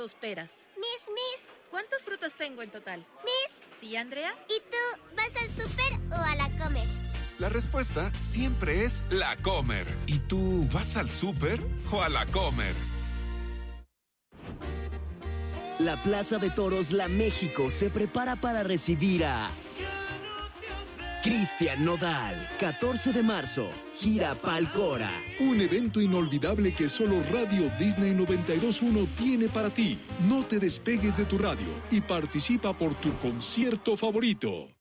2 peras. Miss. ¿Cuántos frutos tengo en total? Miss. ¿Sí, Andrea? ¿Y tú vas al súper o a la Comer? La respuesta siempre es La Comer. ¿Y tú vas al súper o a La Comer? La Plaza de Toros La México se prepara para recibir a Cristian Nodal, 14 de marzo, gira Palcora. Un evento inolvidable que solo Radio Disney 92.1 tiene para ti. No te despegues de tu radio y participa por tu concierto favorito.